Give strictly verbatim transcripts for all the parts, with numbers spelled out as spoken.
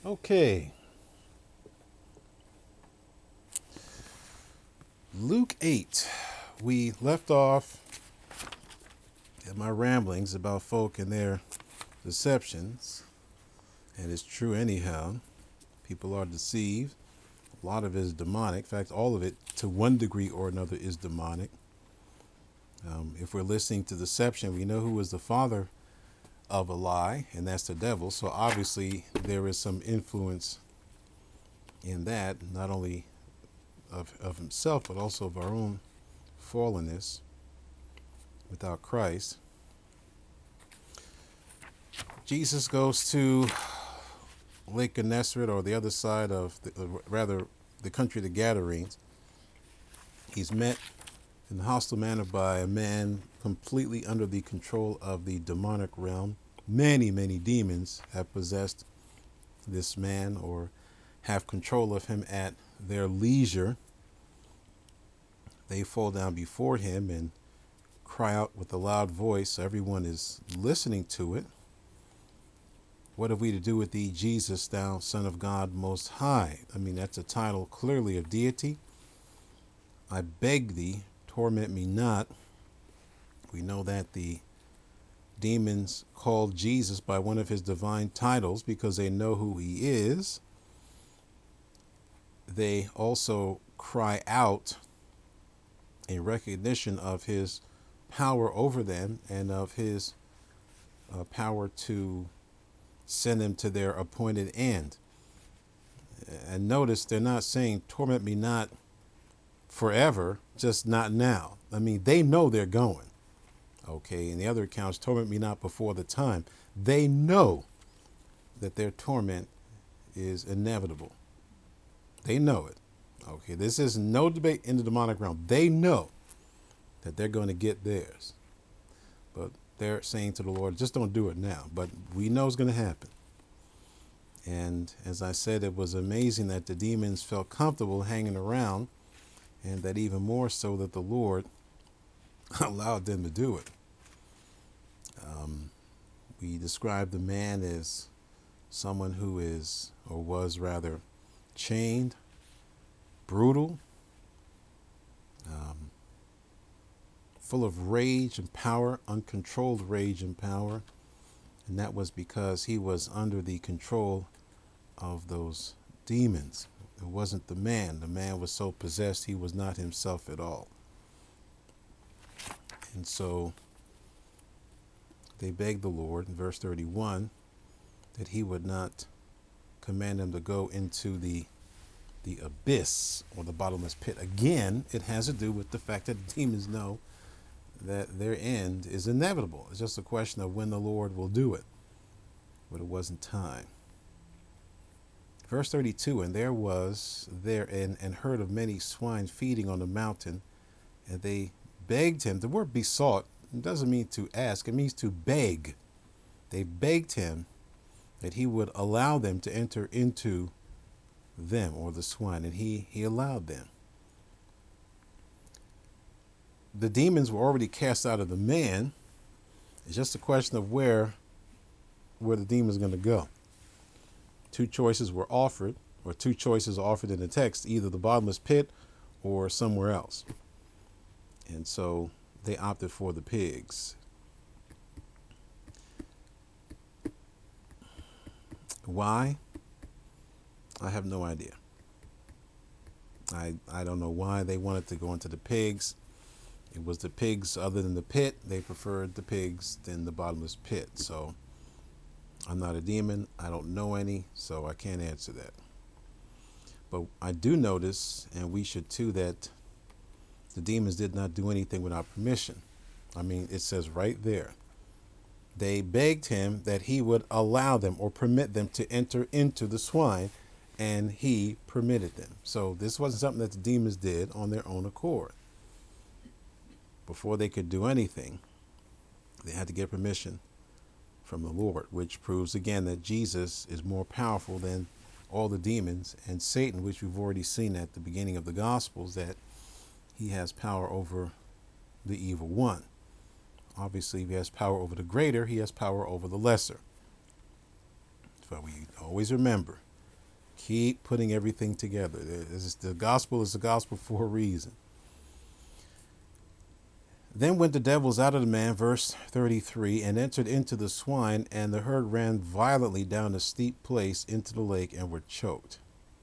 Okay, Luke eight. We left off at my ramblings about folk and their deceptions, and it's true anyhow. People are deceived. A lot of it is demonic. In fact, all of it, to one degree or another, is demonic. Um, if we're listening to deception, we know who is the father of a lie, and that's the devil. So obviously, there is some influence in that, not only of, of himself, but also of our own fallenness without Christ. Jesus goes to Lake Gennesaret, or the other side of, the, uh, rather, the country of the Gadarenes. He's met in a hostile manner by a man completely under the control of the demonic realm. Many, many demons have possessed this man or have control of him at their leisure. They fall down before him and cry out with a loud voice, so everyone is listening to it. What have we to do with thee, Jesus, thou Son of God Most High? I mean, that's a title clearly of deity. I beg thee, torment me not. We know that the demons called Jesus by one of his divine titles because they know who he is. They also cry out in recognition of his power over them and of his uh, power to send them to their appointed end. And notice they're not saying, torment me not forever, just not now. I mean, they know they're going. Okay, in the other accounts, torment me not before the time. They know that their torment is inevitable. They know it. Okay, this is no debate in the demonic realm. They know that they're going to get theirs. But they're saying to the Lord, just don't do it now. But we know it's going to happen. And as I said, it was amazing that the demons felt comfortable hanging around, and that even more so that the Lord allowed them to do it. Um, we describe the man as someone who is, or was rather, chained, brutal, um, full of rage and power, uncontrolled rage and power. And that was because he was under the control of those demons. It wasn't the man. The man was so possessed he was not himself at all. And so they begged the Lord in verse thirty-one that he would not command them to go into the the abyss or the bottomless pit. Again, it has to do with the fact that the demons know that their end is inevitable. It's just a question of when the Lord will do it. But it wasn't time. Verse thirty-two, and there was there an, an herd of many swine feeding on the mountain, and they begged him. The word besought doesn't mean to ask, it means to beg. They begged him that he would allow them to enter into them, or the swine, and he, he allowed them. The demons were already cast out of the man. It's just a question of where, where the demons are going to go. Two choices were offered, or two choices offered in the text, either the bottomless pit or somewhere else. And so they opted for the pigs. Why? I have no idea. I I don't know why they wanted to go into the pigs. It was the pigs other than the pit. They preferred the pigs than the bottomless pit. So I'm not a demon. I don't know any, so I can't answer that. But I do notice, and we should too, that the demons did not do anything without permission. I mean, it says right there. They begged him that he would allow them or permit them to enter into the swine, and he permitted them. So this wasn't something that the demons did on their own accord. Before they could do anything, they had to get permission from the Lord, which proves again that Jesus is more powerful than all the demons and Satan, which we've already seen at the beginning of the Gospels, that he has power over the evil one. Obviously, if he has power over the greater, he has power over the lesser. So we always remember, Keep putting everything together. The gospel is the gospel for a reason. Then went the devils out of the man, verse thirty-three, and entered into the swine, and the herd ran violently down a steep place into the lake and were choked.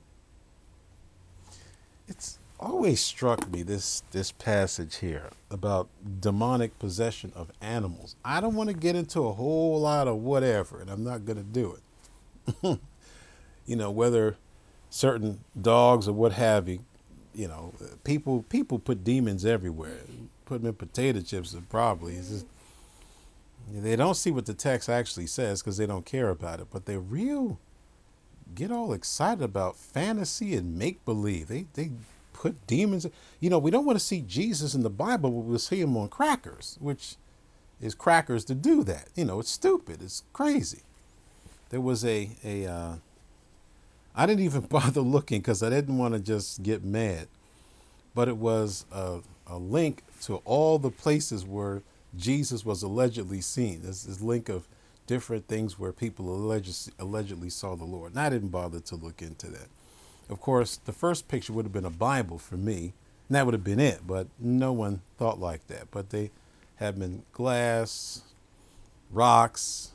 It's always struck me, this this passage here about demonic possession of animals. I don't want to get into a whole lot of whatever, and I'm not going to do it. You know, whether certain dogs or what have you, you know, people people put demons everywhere. Put them in potato chips and probably. It's just, they don't see what the text actually says because they don't care about it. But they real get all excited about fantasy and make believe. They they put demons. You know, we don't want to see Jesus in the Bible, but we'll see him on crackers, which is crackers to do that. You know, it's stupid. It's crazy. There was a a. Uh, I didn't even bother looking because I didn't want to just get mad. But it was a, a link to all the places where Jesus was allegedly seen. There's this link of different things where people allegedly, allegedly saw the Lord. And I didn't bother to look into that. Of course, the first picture would have been a Bible for me, and that would have been it. But no one thought like that. But they have been glass, rocks,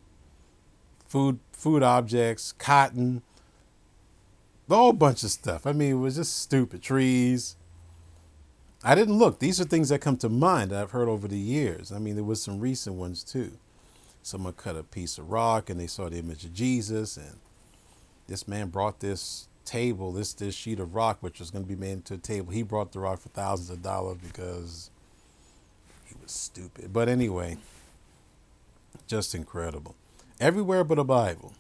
food, food objects, cotton, a whole bunch of stuff. I mean, it was just stupid. Trees. I didn't look. These are things that come to mind that I've heard over the years. I mean, there was some recent ones too. Someone cut a piece of rock and they saw the image of Jesus, and this man brought this table, this this sheet of rock, which was going to be made into a table. He brought the rock for thousands of dollars because he was stupid. But anyway, just incredible. Everywhere but a Bible.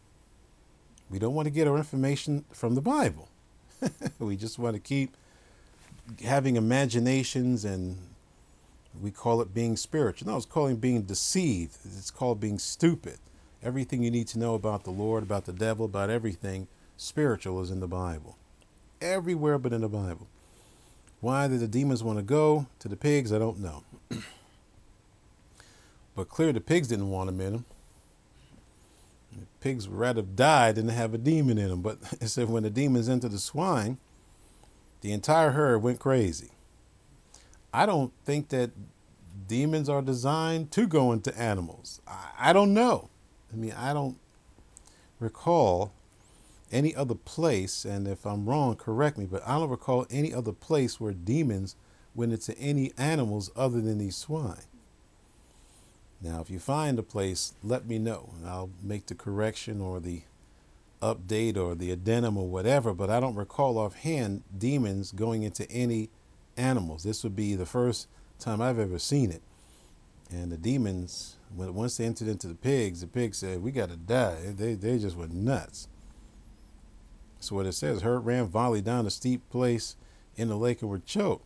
We don't want to get our information from the Bible. We just want to keep having imaginations, and we call it being spiritual. No, it's calling being deceived. It's called being stupid. Everything you need to know about the Lord, about the devil, about everything spiritual is in the Bible. Everywhere but in the Bible. Why did the demons want to go to the pigs? I don't know. But clearly the pigs didn't want them in them. The pigs would rather have died than to have a demon in them. But it said when the demons entered the swine, the entire herd went crazy. I don't think that demons are designed to go into animals. I, I don't know. I mean, I don't recall any other place, and if I'm wrong, correct me, but I don't recall any other place where demons went into any animals other than these swine. Now, if you find a place, let me know, and I'll make the correction or the update or the addendum or whatever, but I don't recall offhand demons going into any animals. This would be the first time I've ever seen it. And the demons, when once they entered into the pigs, the pigs said, we got to die. They, they just went nuts. So what it says, herd ran violently down a steep place in the lake and were choked.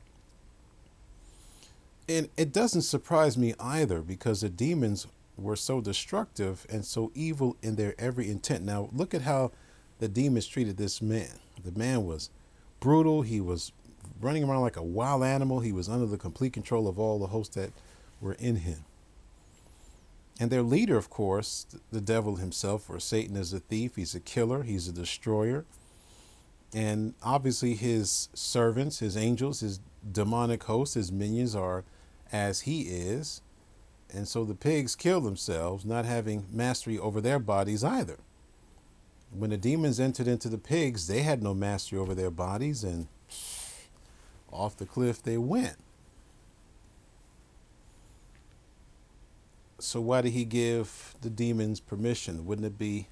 And it doesn't surprise me either, because the demons were so destructive and so evil in their every intent. Now, look at how the demons treated this man. The man was brutal. He was running around like a wild animal. He was under the complete control of all the hosts that were in him. And their leader, of course, the devil himself, or Satan, is a thief. He's a killer. He's a destroyer. And obviously his servants, his angels, his demonic hosts, his minions are as he is. And so the pigs kill themselves, not having mastery over their bodies either. When the demons entered into the pigs, they had no mastery over their bodies, and off the cliff they went. So why did he give the demons permission? Wouldn't it be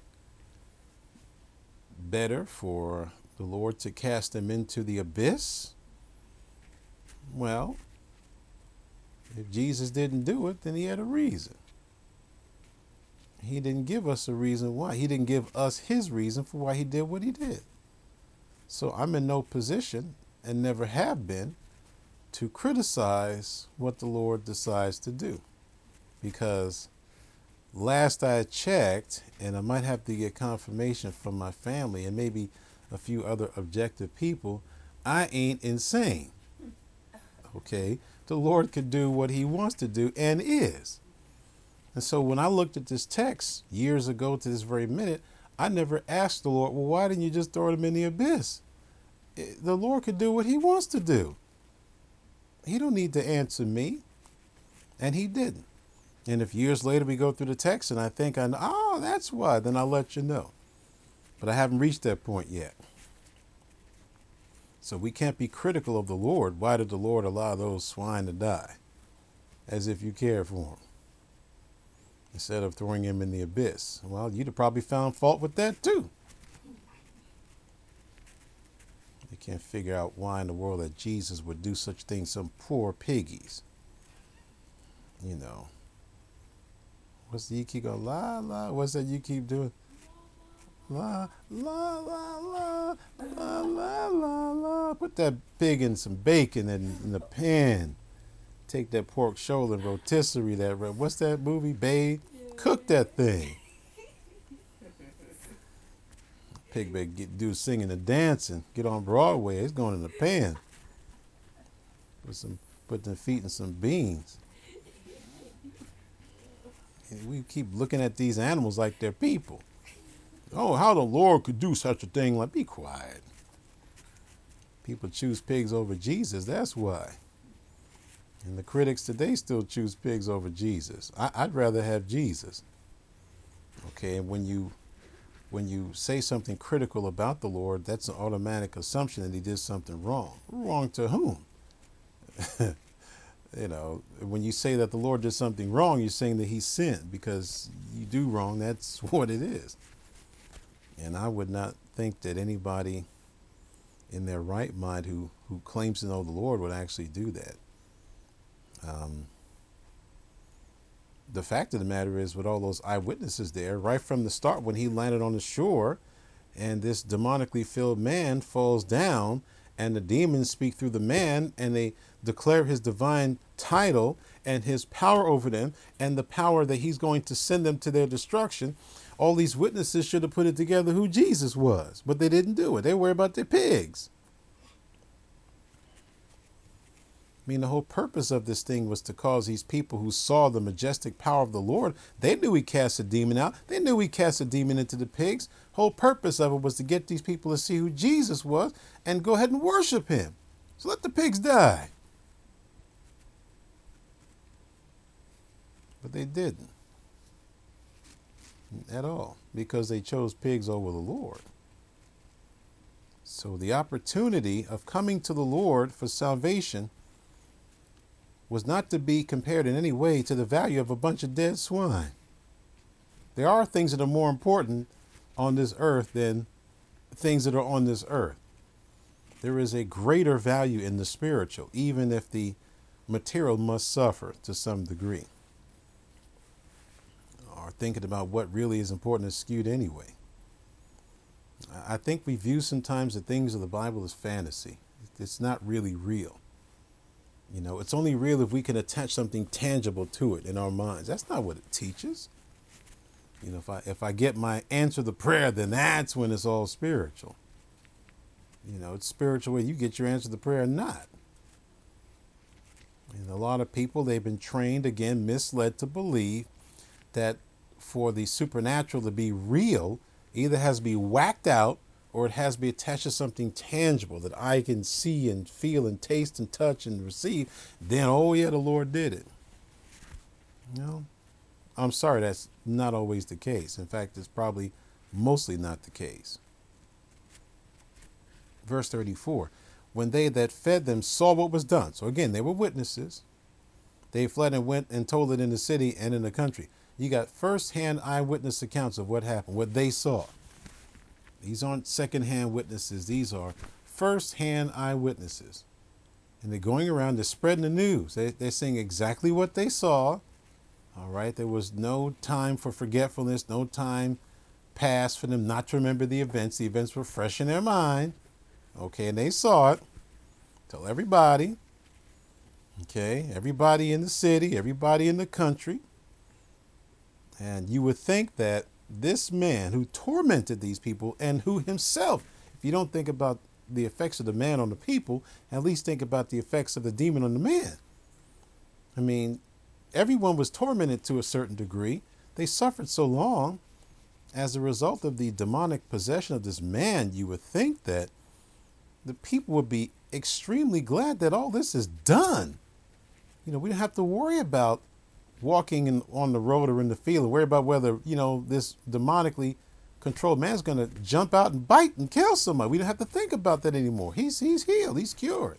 better for the Lord to cast them into the abyss? Well, if Jesus didn't do it, then he had a reason. He didn't give us a reason why. He didn't give us his reason for why he did what he did. So I'm in no position, and never have been, to criticize what the Lord decides to do. Because last I checked, and I might have to get confirmation from my family and maybe a few other objective people, I ain't insane. Okay? The Lord could do what he wants to do and is. And so when I looked at this text years ago to this very minute, I never asked the Lord, well, why didn't you just throw them in the abyss? The Lord could do what he wants to do. He don't need to answer me. And he didn't. And if years later we go through the text and I think, I know, oh, that's why, then I'll let you know. But I haven't reached that point yet. So we can't be critical of the Lord. Why did the Lord allow those swine to die? As if you care for them. Instead of throwing him in the abyss. Well, you'd have probably found fault with that too. They can't figure out why in the world that Jesus would do such things, some poor piggies. You know. What's the you keep going, la, la, what's that you keep doing? La, la, la, la, la, la, la, la. Put that pig in some bacon in, in the pan. Take that pork shoulder and rotisserie, that, what's that movie, Babe? Cook that thing. Pig better get, do singing and dancing. Get on Broadway. It's going in the pan. Put some, put their feet in some beans. And we keep looking at these animals like they're people. Oh, how the Lord could do such a thing? Like, be quiet. People choose pigs over Jesus. That's why. And the critics today still choose pigs over Jesus. I, I'd rather have Jesus. Okay, and when you when you say something critical about the Lord, that's an automatic assumption that he did something wrong. Wrong to whom? You know, when you say that the Lord did something wrong, you're saying that he sinned, because you do wrong. That's what it is. And I would not think that anybody in their right mind who, who claims to know the Lord would actually do that. Um, the fact of the matter is, with all those eyewitnesses there, right from the start, when he landed on the shore and this demonically filled man falls down and the demons speak through the man and they declare his divine title and his power over them and the power that he's going to send them to their destruction, all these witnesses should have put it together who Jesus was, but they didn't do it. They were about their pigs. I mean, the whole purpose of this thing was to cause these people who saw the majestic power of the Lord, they knew he cast a demon out. They knew he cast a demon into the pigs. Whole purpose of it was to get these people to see who Jesus was and go ahead and worship him. So let the pigs die. But they didn't. At all. Because they chose pigs over the Lord. So the opportunity of coming to the Lord for salvation was not to be compared in any way to the value of a bunch of dead swine. There are things that are more important on this earth than things that are on this earth. There is a greater value in the spiritual, even if the material must suffer to some degree. Or thinking about what really is important is skewed anyway. I think we view sometimes the things of the Bible as fantasy. It's not really real. You know, it's only real if we can attach something tangible to it in our minds. That's not what it teaches. You know, if I if I get my answer to prayer, then that's when it's all spiritual. You know, it's spiritual when you get your answer to prayer or not. And a lot of people, they've been trained, again, misled to believe that for the supernatural to be real, either has to be whacked out or it has to be attached to something tangible that I can see and feel and taste and touch and receive. Then, oh yeah, the Lord did it. You know, I'm sorry, that's not always the case. In fact, it's probably mostly not the case. Verse thirty-four, when they that fed them saw what was done. So again, they were witnesses. They fled and went and told it in the city and in the country. You got first-hand eyewitness accounts of what happened, what they saw. These aren't second-hand witnesses. These are first-hand eyewitnesses. And they're going around, they're spreading the news. They, they're saying exactly what they saw. All right. There was no time for forgetfulness, no time passed for them not to remember the events. The events were fresh in their mind. Okay. And they saw it. Tell everybody. Okay. Everybody in the city, everybody in the country. And you would think that this man who tormented these people and who himself, if you don't think about the effects of the man on the people, at least think about the effects of the demon on the man. I mean, everyone was tormented to a certain degree. They suffered so long as a result of the demonic possession of this man, you would think that the people would be extremely glad that all this is done. You know, we don't have to worry about walking in, on the road or in the field and worry about whether, you know, this demonically controlled man's going to jump out and bite and kill somebody. We don't have to think about that anymore. He's he's healed. He's cured.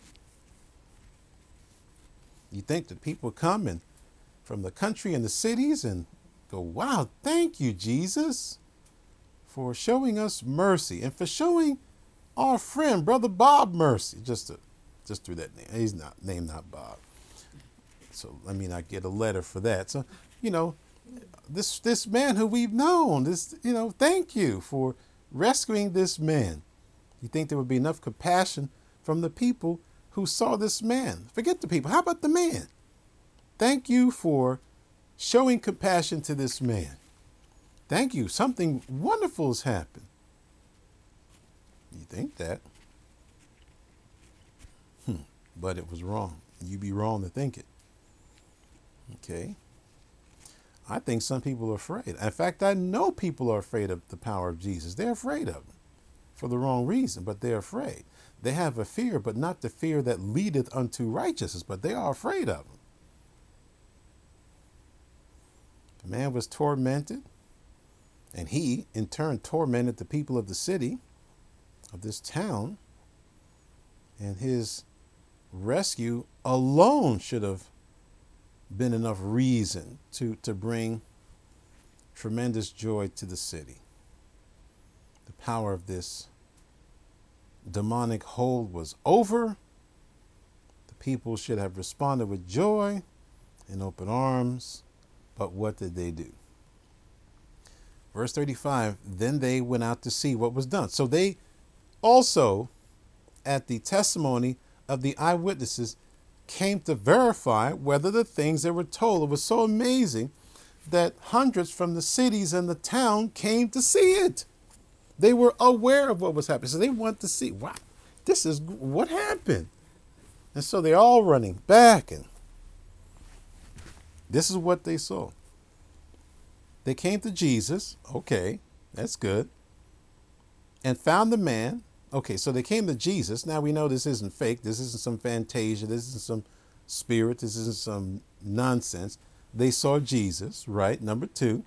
You think that people come and from the country and the cities and go, wow, thank you, Jesus, for showing us mercy and for showing our friend, Brother Bob, mercy. Just to, just through that name. He's not named not Bob. So let me not get a letter for that. So, you know, this this man who we've known, this, you know, thank you for rescuing this man. You think there would be enough compassion from the people who saw this man? Forget the people. How about the man? Thank you for showing compassion to this man. Thank you. Something wonderful has happened. You think that. Hmm. But it was wrong. You'd be wrong to think it. Okay. I think some people are afraid. In fact, I know people are afraid of the power of Jesus. They're afraid of him for the wrong reason, but they're afraid. They have a fear, but not the fear that leadeth unto righteousness, but they are afraid of him. The man was tormented, and he, in turn, tormented the people of the city, of this town, and his rescue alone should have been enough reason to, to bring tremendous joy to the city. The power of this demonic hold was over. The people should have responded with joy and open arms. But what did they do? Verse thirty-five, then they went out to see what was done. So they also, at the testimony of the eyewitnesses, came to verify whether the things that were told, it was so amazing that hundreds from the cities and the town came to see it. They were aware of what was happening. So they want to see, wow, this is what happened. And so they're all running back, and this is what they saw. They came to Jesus. Okay, that's good. And found the man. Okay, so they came to Jesus. Now we know this isn't fake. This isn't some fantasia. This isn't some spirit. This isn't some nonsense. They saw Jesus, right? Number two.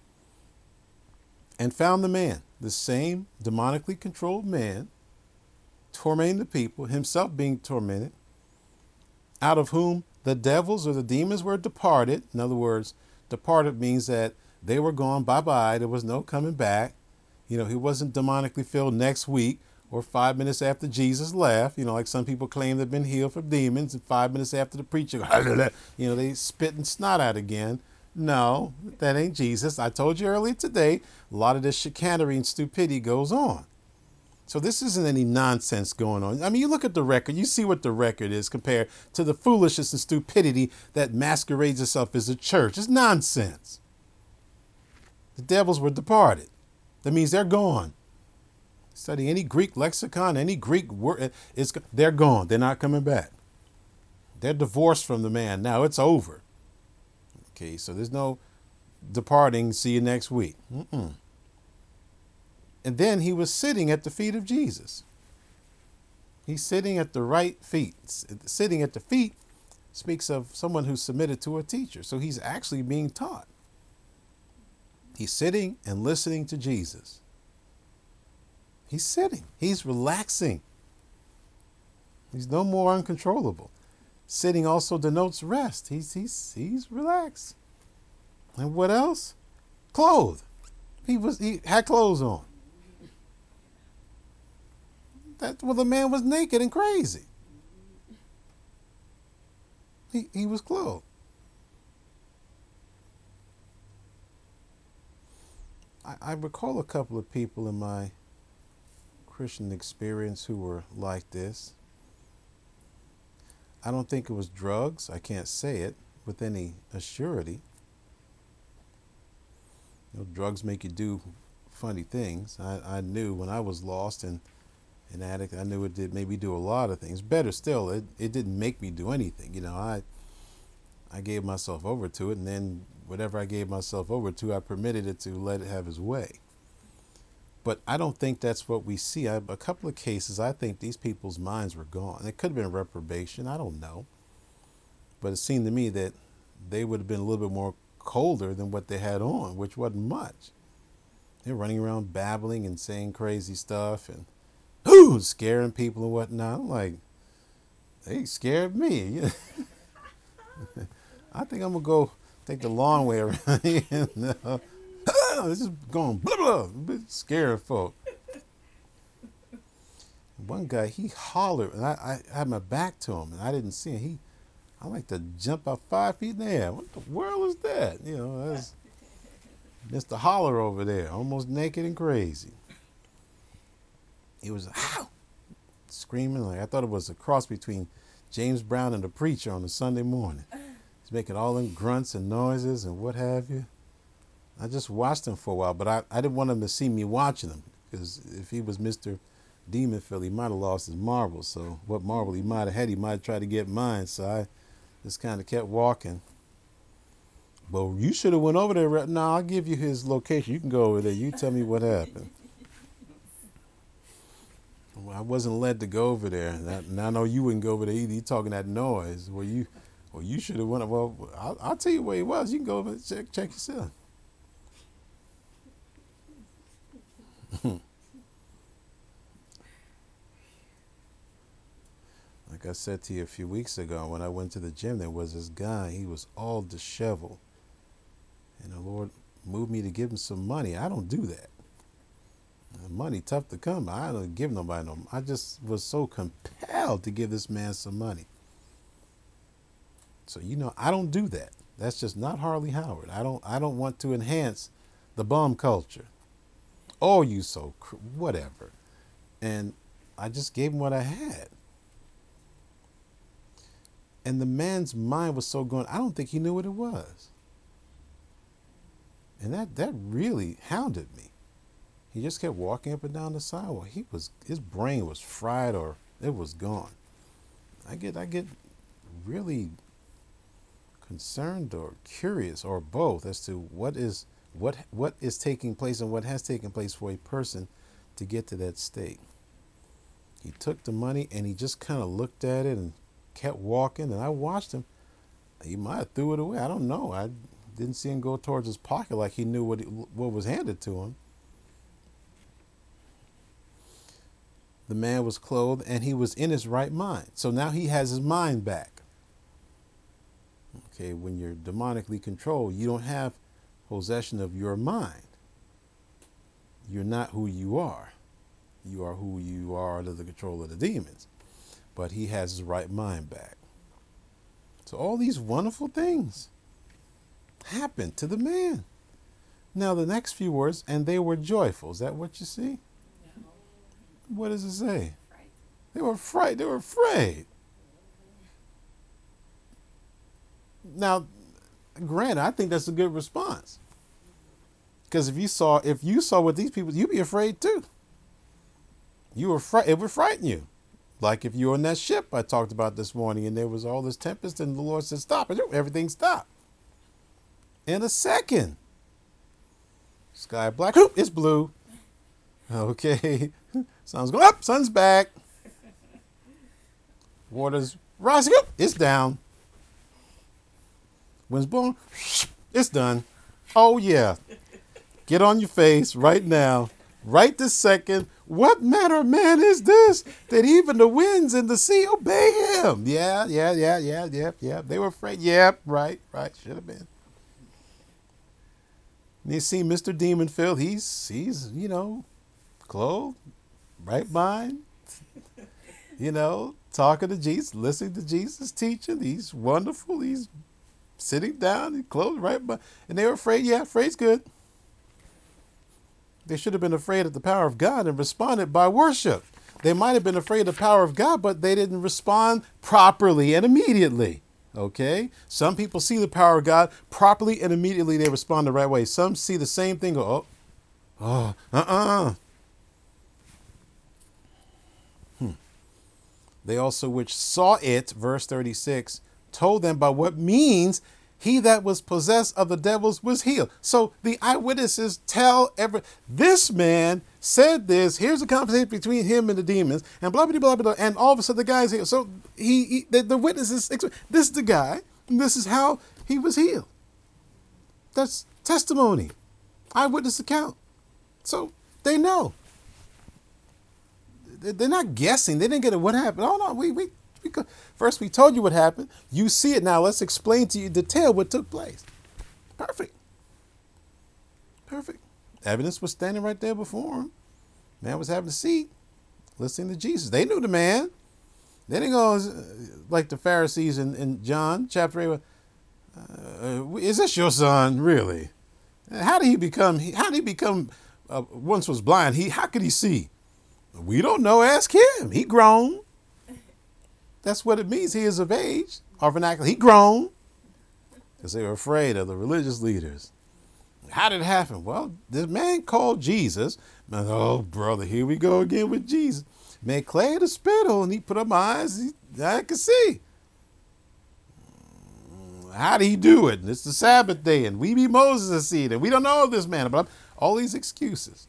And found the man, the same demonically controlled man, tormenting the people, himself being tormented, out of whom the devils or the demons were departed. In other words, departed means that they were gone, bye-bye. There was no coming back. You know, he wasn't demonically filled next week or five minutes after Jesus left. You know, like some people claim they've been healed from demons, and five minutes after the preacher, you know, they spit and snot out again. No, that ain't Jesus. I told you earlier today, a lot of this chicanery and stupidity goes on. So this isn't any nonsense going on. I mean, you look at the record, you see what the record is compared to the foolishness and stupidity that masquerades itself as a church. It's nonsense. The devils were departed. That means they're gone. Study any Greek lexicon, any Greek word, it's, they're gone. They're not coming back. They're divorced from the man. Now it's over. Okay, so there's no departing. See you next week. Mm-mm. And then he was sitting at the feet of Jesus. He's sitting at the right feet. Sitting at the feet speaks of someone who's submitted to a teacher. So he's actually being taught. He's sitting and listening to Jesus. He's sitting. He's relaxing. He's no more uncontrollable. Sitting also denotes rest. He's he's he's relaxed. And what else? Clothed. He was he had clothes on. That well, the man was naked and crazy. He he was clothed. I, I recall a couple of people in my Christian experience who were like this. I don't think it was drugs. I can't say it with any assurity. You know, drugs make you do funny things. I, I knew when I was lost and an addict, I knew it did make me do a lot of things. Better still, it, it didn't make me do anything. You know, I I gave myself over to it, and then whatever I gave myself over to, I permitted it to let it have its way. But I don't think that's what we see. I, a couple of cases, I think these people's minds were gone. It could have been reprobation. I don't know. But it seemed to me that they would have been a little bit more colder than what they had on, which wasn't much. They're running around babbling and saying crazy stuff and whoo, scaring people and whatnot. I'm like, they scared me. I think I'm going to go take the long way around here. And, uh, this is going blah, blah, scaring folk. One guy, he hollered, and I, I had my back to him, and I didn't see him. He, I like to jump up five feet in the air. What the world is that? You know, that's Mister Holler over there, almost naked and crazy. He was ow, screaming like I thought it was a cross between James Brown and the preacher on a Sunday morning. He's making all them grunts and noises and what have you. I just watched him for a while, but I, I didn't want him to see me watching him, because if he was Mister Demonfield, he might have lost his marbles. So what marble he might have had, he might have tried to get mine. So I just kind of kept walking. But you should have went over there. Right now, I'll give you his location. You can go over there. You tell me what happened. Well, I wasn't led to go over there, and I, and I know you wouldn't go over there either. You talking that noise. Well, you, well, you should have went. Well, I'll, I'll tell you where he was. You can go over and check, check yourself. Like I said to you a few weeks ago, when I went to the gym, there was this guy. He was all disheveled, and the Lord moved me to give him some money. I don't do that. Money tough to come by. I don't give nobody no. I just was so compelled to give this man some money. So you know, I don't do that. That's just not Harley Howard. I don't. I don't want to enhance the bum culture. Oh, you so cr- whatever. And I just gave him what I had. And the man's mind was so gone, I don't think he knew what it was. And that that really hounded me. He just kept walking up and down the sidewalk. He was his brain was fried, or it was gone. I get I get really concerned or curious, or both, as to what is what what is taking place and what has taken place for a person to get to that state. He took the money and he just kind of looked at it and kept walking, and I watched him. He might have threw it away. I don't know. I didn't see him go towards his pocket like he knew what he, what was handed to him. The man was clothed and he was in his right mind. So now he has his mind back. Okay, when you're demonically controlled, you don't have possession of your mind. You're not who you are. You are who you are under the control of the demons. But he has his right mind back. So all these wonderful things happened to the man. Now the next few words, and they were joyful. Is that what you see? No. What does it say? Fright. They were frightened. They were afraid. Now, granted, I think that's a good response. Because if you saw, if you saw what these people, you'd be afraid too. You were fright. It would frighten you. Like if you were on that ship I talked about this morning, and there was all this tempest, and the Lord said, "Stop it!" Everything stopped in a second. Sky black, it's blue. Okay, sun's going up, sun's back. Water's rising up, it's down. Wind's blowing, it's done. Oh yeah, get on your face right now, right this second. What manner of man is this, that even the winds and the sea obey him? Yeah, yeah, yeah, yeah, yeah, yeah. They were afraid. Yep, yeah, right, right. Should have been. And you see Mister Demonfield, he's, he's, you know, clothed, right mind, you know, talking to Jesus, listening to Jesus teaching. He's wonderful. He's sitting down, he's clothed, right mind. And they were afraid. Yeah, afraid's good. They should have been afraid of the power of God and responded by worship. They might have been afraid of the power of God, but they didn't respond properly and immediately. Okay? Some people see the power of God properly and immediately they respond the right way. Some see the same thing, go, oh, oh, uh-uh. Hmm. They also which saw it, verse thirty-six, told them by what means he that was possessed of the devils was healed. So the eyewitnesses tell every, this man said this. Here's a conversation between him and the demons, and blah blah blah blah. And all of a sudden, the guy's here. So he, he the, the witnesses. This is the guy. And this is how he was healed. That's testimony, eyewitness account. So they know. They're not guessing. They didn't get it. What happened? Oh no, we we, we first we told you what happened. You see it now. Let's explain to you in detail what took place. Perfect. Perfect. Evidence was standing right there before him. Man was having a seat, listening to Jesus. They knew the man. They didn't go like the Pharisees in, in John chapter eight. Uh, is this your son, really? How did he become? How did he become? Uh, once was blind. He how could he see? We don't know. Ask him. He grown. That's what it means. He is of age. Our vernacular. He grown. Because they were afraid of the religious leaders. How did it happen? Well, this man called Jesus. Oh, brother, here we go again with Jesus. Made clay the spittle, and he put up my eyes. He, I could see. How did he do it? And it's the Sabbath day, and we be Moses a seed, and we don't know this man. But all these excuses.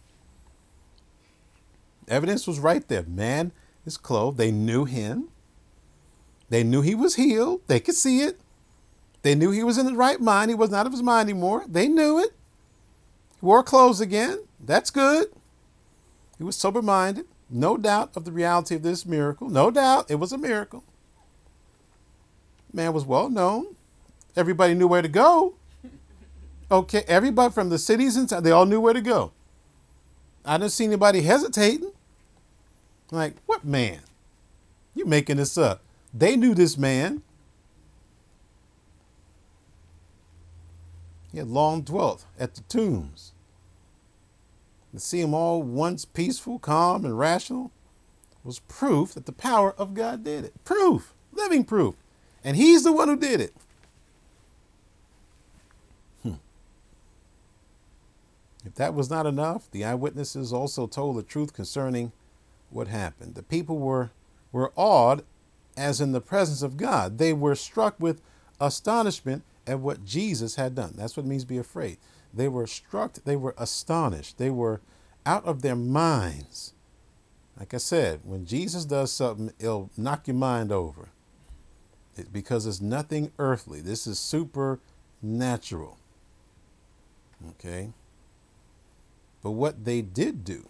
Evidence was right there. Man is clothed. They knew him. They knew he was healed. They could see it. They knew he was in the right mind. He wasn't out of his mind anymore. They knew it. He wore clothes again. That's good. He was sober-minded. No doubt of the reality of this miracle. No doubt it was a miracle. Man was well known. Everybody knew where to go. Okay, everybody from the cities and towns, they all knew where to go. I didn't see anybody hesitating. Like, what man? You making this up. They knew this man. He had long dwelt at the tombs. To see him all once peaceful, calm, and rational was proof that the power of God did it. Proof. Living proof. And he's the one who did it. Hmm. If that was not enough, the eyewitnesses also told the truth concerning what happened. The people were, were awed as in the presence of God. They were struck with astonishment at what Jesus had done. That's what it means to be afraid. They were struck, they were astonished. They were out of their minds. Like I said, when Jesus does something, it'll knock your mind over. It's because it's nothing earthly. This is supernatural. Okay? But what they did do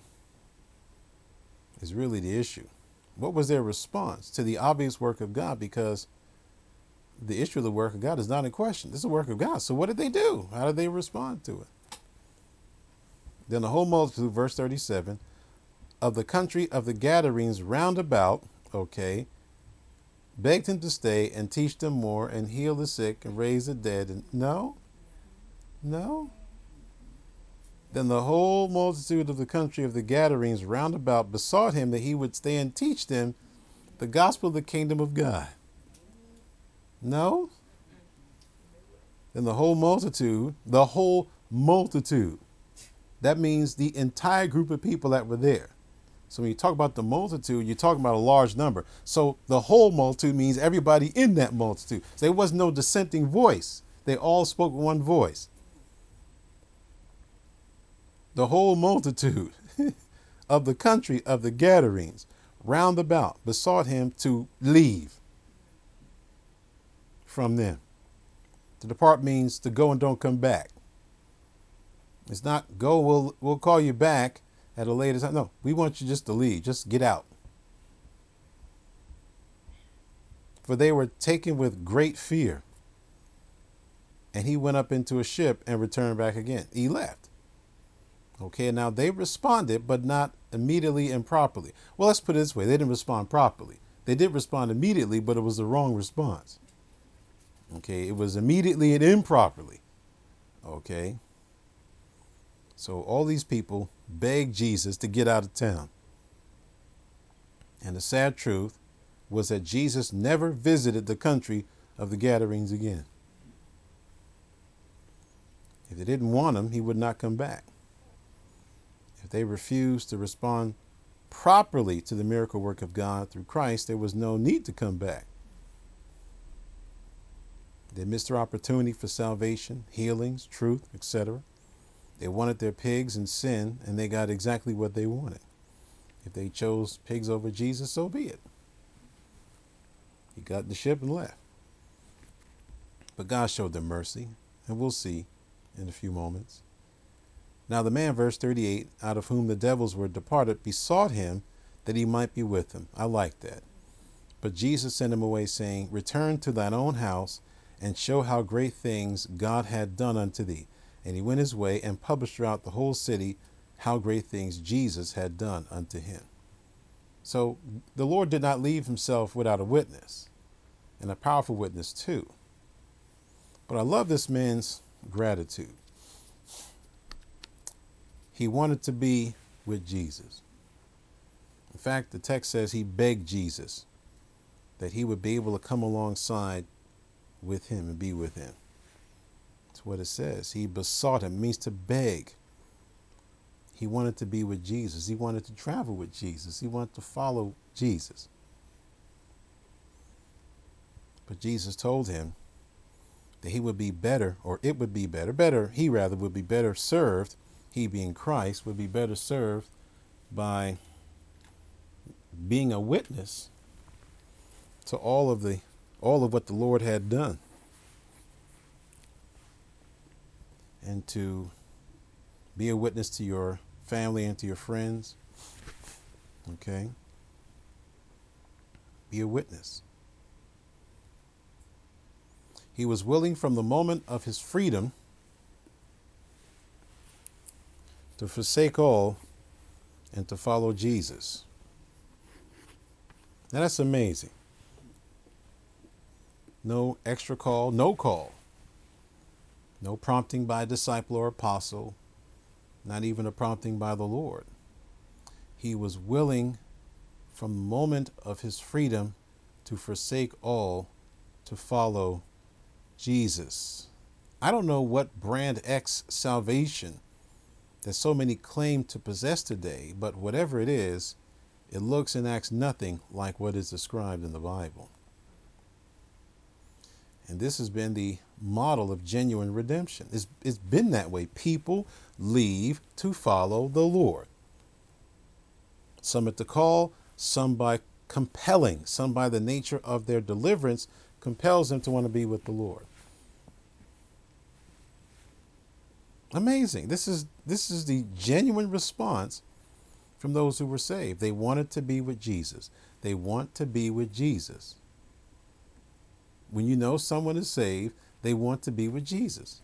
is really the issue. What was their response to the obvious work of God? Because the issue of the work of God is not in question. This is the work of God. So what did they do? How did they respond to it? Then the whole multitude, verse thirty-seven, of the country of the Gadarenes round about, okay, begged him to stay and teach them more and heal the sick and raise the dead. And no, no. Then the whole multitude of the country of the Gadarenes round about besought him that he would stay and teach them the gospel of the kingdom of God. No. Then the whole multitude, the whole multitude, that means the entire group of people that were there. So when you talk about the multitude, you're talking about a large number. So the whole multitude means everybody in that multitude. So there was no dissenting voice. They all spoke one voice. The whole multitude of the country of the Gadarenes round about besought him to leave from them. To depart means to go and don't come back. It's not go, we'll, we'll call you back at a later time. No, we want you just to leave. Just get out. For they were taken with great fear. And he went up into a ship and returned back again. He left. Okay, now they responded, but not immediately and properly. Well, let's put it this way. They didn't respond properly. They did respond immediately, but it was the wrong response. Okay, it was immediately and improperly. Okay. So all these people begged Jesus to get out of town. And the sad truth was that Jesus never visited the country of the Gadarenes again. If they didn't want him, he would not come back. If they refused to respond properly to the miracle work of God through Christ, there was no need to come back. They missed their opportunity for salvation, healings, truth, et cetera. They wanted their pigs and sin, and they got exactly what they wanted. If they chose pigs over Jesus, so be it. He got the ship and left. But God showed them mercy, and we'll see in a few moments. Now the man, verse thirty-eight, out of whom the devils were departed, besought him that he might be with him. I like that. But Jesus sent him away, saying, return to thine own house, and show how great things God had done unto thee. And he went his way and published throughout the whole city how great things Jesus had done unto him. So the Lord did not leave himself without a witness, and a powerful witness too. But I love this man's gratitude. He wanted to be with Jesus. In fact, the text says he begged Jesus that he would be able to come alongside with him and be with him. That's what it says. He besought him. It means to beg. He wanted to be with Jesus. He wanted to travel with Jesus. He wanted to follow Jesus. But Jesus told him that he would be better, or it would be better, better, he rather would be better served, he being Christ, would be better served by being a witness to all of the, all of what the Lord had done. And to be a witness to your family and to your friends. Okay? Be a witness. He was willing from the moment of his freedom to forsake all and to follow Jesus. Now that's amazing. No extra call, no call. No prompting by disciple or apostle, not even a prompting by the Lord. He was willing from the moment of his freedom to forsake all to follow Jesus. I don't know what brand X salvation that so many claim to possess today, but whatever it is, it looks and acts nothing like what is described in the Bible. And this has been the model of genuine redemption. It's, it's been that way. People leave to follow the Lord. Some at the call, some by compelling, some by the nature of their deliverance compels them to want to be with the Lord. Amazing. This is this is the genuine response from those who were saved. They wanted to be with Jesus. They want to be with Jesus. When you know someone is saved, they want to be with Jesus.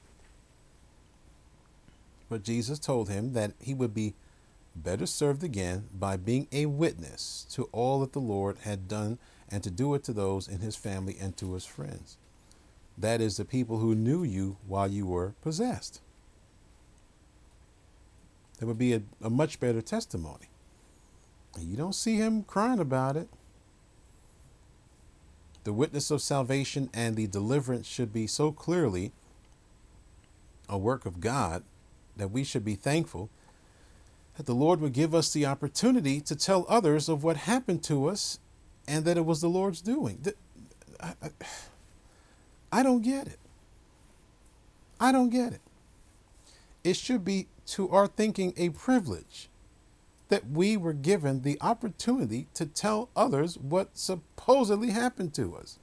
But Jesus told him that he would be better served again by being a witness to all that the Lord had done, and to do it to those in his family and to his friends. That is, the people who knew you while you were possessed. There would be a, a much better testimony. And you don't see him crying about it. The witness of salvation and the deliverance should be so clearly a work of God that we should be thankful that the Lord would give us the opportunity to tell others of what happened to us and that it was the Lord's doing. I, I, I don't get it. I don't get it. It should be, to our thinking, a privilege that we were given the opportunity to tell others what supposedly happened to us.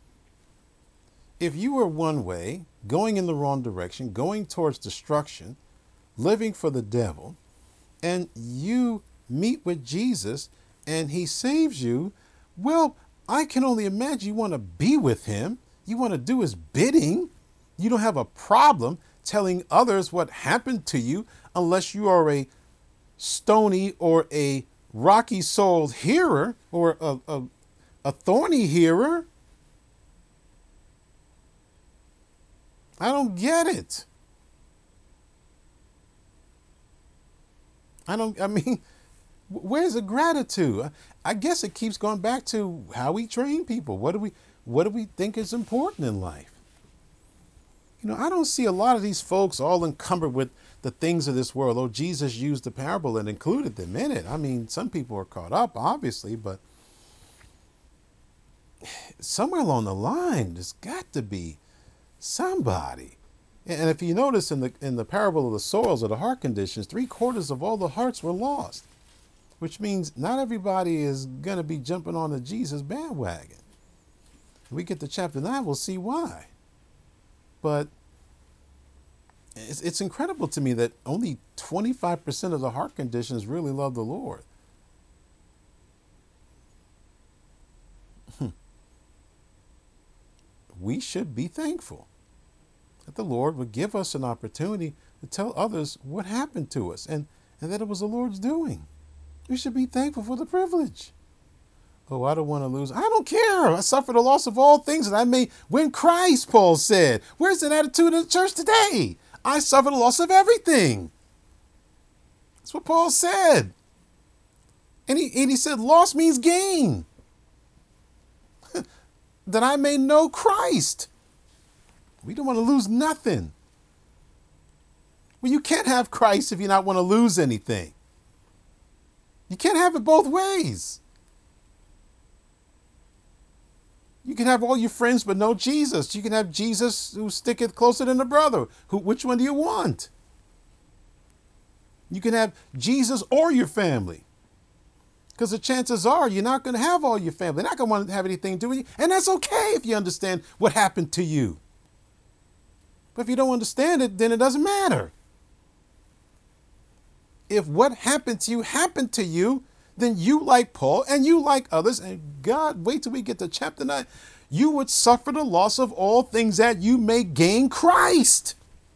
If you were one way, going in the wrong direction, going towards destruction, living for the devil, and you meet with Jesus and he saves you, well, I can only imagine you want to be with him. You want to do his bidding. You don't have a problem telling others what happened to you unless you are a stony or a rocky-souled hearer or a, a, a thorny hearer. I don't get it. I don't, I mean, where's the gratitude? I guess it keeps going back to how we train people. What do we, what do we think is important in life? You know, I don't see a lot of these folks all encumbered with the things of this world. Oh, Jesus used the parable and included them in it. I mean, some people are caught up, obviously, but somewhere along the line, there's got to be somebody And if you notice in the in the parable of the soils or the heart conditions, three quarters of all the hearts were lost, which means not everybody is going to be jumping on the Jesus bandwagon. When we get to chapter nine, we'll see why. But it's, it's incredible to me that only twenty-five percent of the heart conditions really love the Lord. We should be thankful that the Lord would give us an opportunity to tell others what happened to us and, and that it was the Lord's doing. We should be thankful for the privilege. Oh, I don't want to lose. I don't care. I suffer the loss of all things that I may win Christ, Paul said. Where's that attitude in the church today? I suffer the loss of everything. That's what Paul said. And he, and he said loss means gain. That I may know Christ. We don't want to lose nothing. Well, you can't have Christ if you not want to lose anything. You can't have it both ways. You can have all your friends but no Jesus. You can have Jesus who sticketh closer than a brother. Who, which one do you want? You can have Jesus or your family. Because the chances are you're not going to have all your family. They're not going to want to have anything to do with you. And that's okay if you understand what happened to you. But if you don't understand it, then it doesn't matter. If what happened to you happened to you, then you, like Paul, and you, like others, and God, wait till we get to chapter nine, you would suffer the loss of all things that you may gain Christ.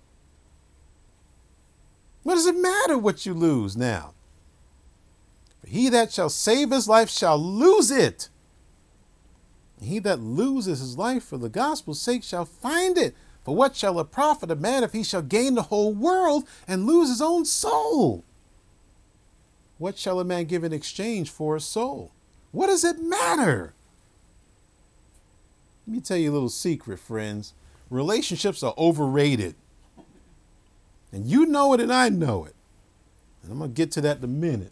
What does it matter what you lose now? He that shall save his life shall lose it. He that loses his life for the gospel's sake shall find it. For what shall it profit a man if he shall gain the whole world and lose his own soul? What shall a man give in exchange for his soul? What does it matter? Let me tell you a little secret, friends. Relationships are overrated. And you know it and I know it. And I'm going to get to that in a minute.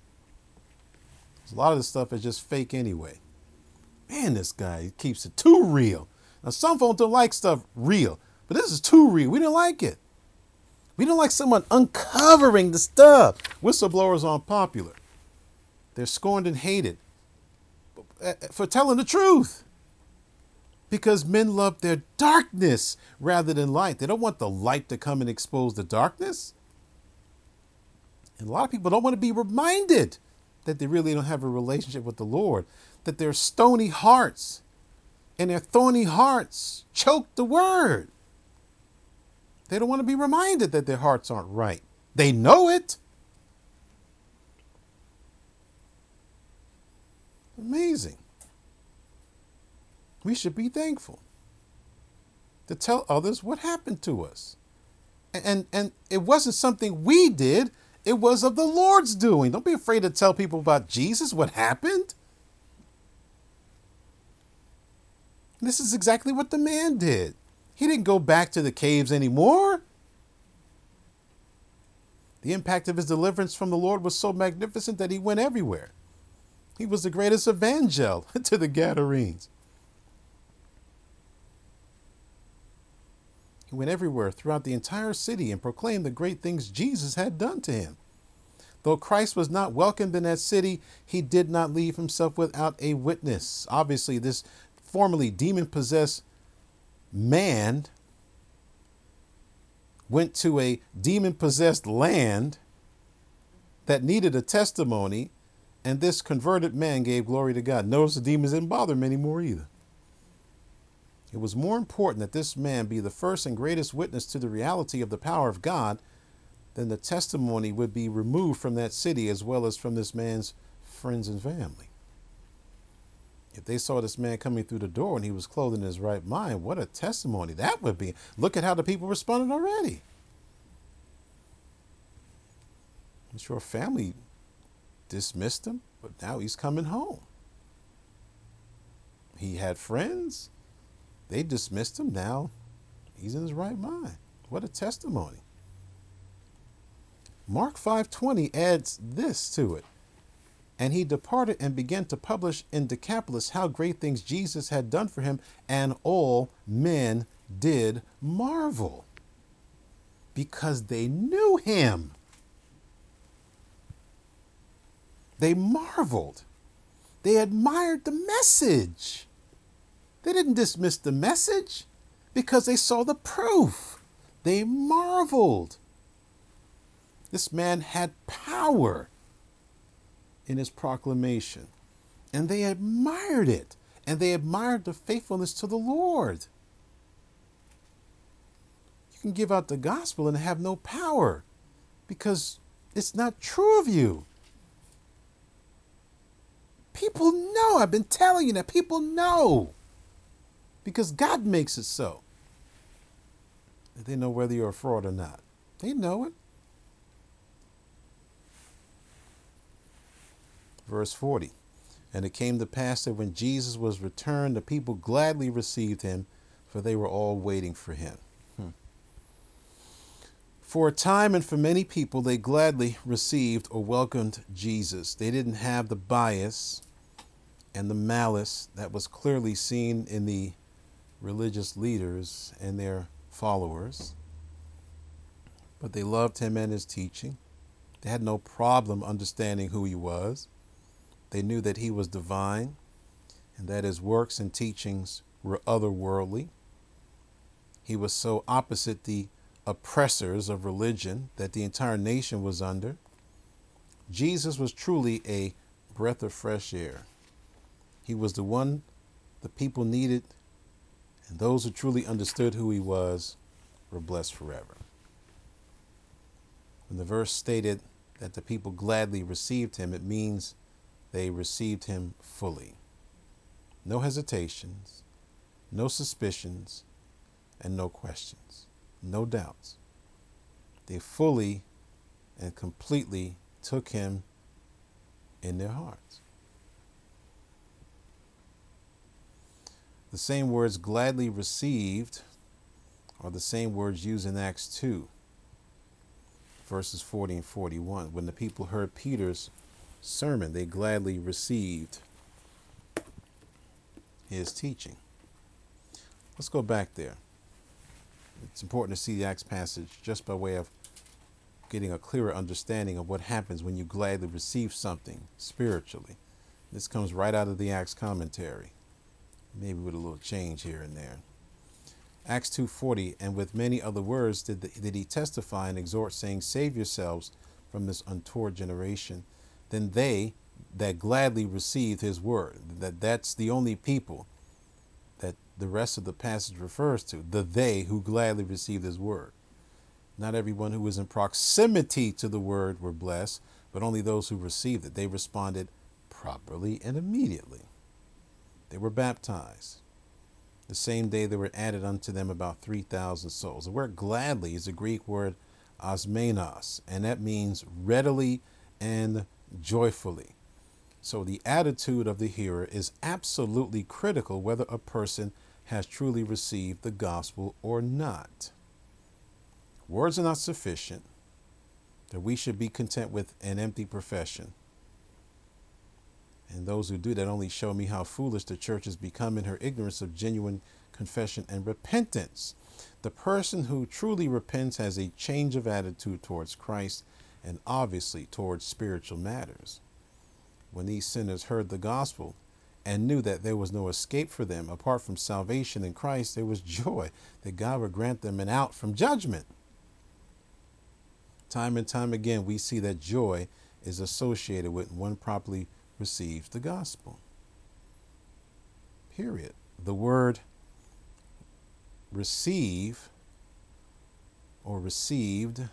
A lot of this stuff is just fake anyway. Man, this guy keeps it too real. Now, some folks don't like stuff real, but this is too real. We don't like it. We don't like someone uncovering the stuff. Whistleblowers aren't popular. They're scorned and hated for telling the truth. Because men love their darkness rather than light. They don't want the light to come and expose the darkness. And a lot of people don't want to be reminded that they really don't have a relationship with the Lord, that their stony hearts and their thorny hearts choke the word. They don't want to be reminded that their hearts aren't right. They know it. Amazing. We should be thankful to tell others what happened to us. And, and, and it wasn't something we did. It was of the Lord's doing. Don't be afraid to tell people about Jesus, what happened. This is exactly what the man did. He didn't go back to the caves anymore. The impact of his deliverance from the Lord was so magnificent that he went everywhere. He was the greatest evangel to the Gadarenes. He went everywhere throughout the entire city and proclaimed the great things Jesus had done to him. Though Christ was not welcomed in that city, he did not leave himself without a witness. Obviously, this formerly demon-possessed man went to a demon-possessed land that needed a testimony, and this converted man gave glory to God. Notice the demons didn't bother him anymore either. It was more important that this man be the first and greatest witness to the reality of the power of God than the testimony would be removed from that city as well as from this man's friends and family. If they saw this man coming through the door and he was clothed in his right mind, what a testimony that would be. Look at how the people responded already. I'm sure family dismissed him, but now he's coming home. He had friends. They dismissed him. Now he's in his right mind. What a testimony. Mark five twenty adds this to it. And he departed and began to publish in Decapolis how great things Jesus had done for him, and all men did marvel. because they knew him. They marveled. They admired the message. They didn't dismiss the message because they saw the proof. They marveled. This man had power in his proclamation, and they admired it, and they admired the faithfulness to the Lord. You can give out the gospel and have no power because it's not true of you. People know. I've been telling you that people know because God makes it so. They know whether you're a fraud or not. They know it. Verse forty. And it came to pass that when Jesus was returned, the people gladly received him, for they were all waiting for him. Hmm. For a time and for many people, they gladly received or welcomed Jesus. They didn't have the bias and the malice that was clearly seen in the religious leaders and their followers. But they loved him and his teaching. They had no problem understanding who he was. They knew that he was divine and that his works and teachings were otherworldly. He was so opposite the oppressors of religion that the entire nation was under. Jesus was truly a breath of fresh air. He was the one the people needed, and those who truly understood who he was were blessed forever. When the verse stated that the people gladly received him, it means they received him fully. No hesitations, no suspicions, and no questions, no doubts. They fully and completely took him in their hearts. The same words gladly received are the same words used in Acts two, verses forty and forty-one. When the people heard Peter's sermon, they gladly received his teaching. Let's go back there. It's important to see the Acts passage just by way of getting a clearer understanding of what happens when you gladly receive something spiritually. This comes right out of the Acts commentary, maybe with a little change here and there. Acts two forty, and with many other words did, the, did he testify and exhort, saying, save yourselves from this untoward generation. Then they that gladly received his word, that that's the only people that the rest of the passage refers to, the they who gladly received his word. Not everyone who was in proximity to the word were blessed, but only those who received it. They responded properly and immediately. They were baptized. The same day there were added unto them about three thousand souls. The word gladly is a Greek word osmenos, and that means readily and joyfully. So the attitude of the hearer is absolutely critical whether a person has truly received the gospel or not. Words are not sufficient, that we should be content with an empty profession. And those who do that only show me how foolish the church has become in her ignorance of genuine confession and repentance. The person who truly repents has a change of attitude towards Christ and obviously towards spiritual matters. When these sinners heard the gospel and knew that there was no escape for them apart from salvation in Christ, there was joy that God would grant them an out from judgment. Time and time again, we see that joy is associated with one properly receives the gospel. Period. The word receive or received